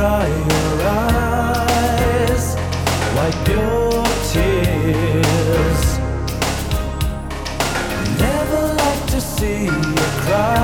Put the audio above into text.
dry your eyes, wipe your tears. Never like to see you cry.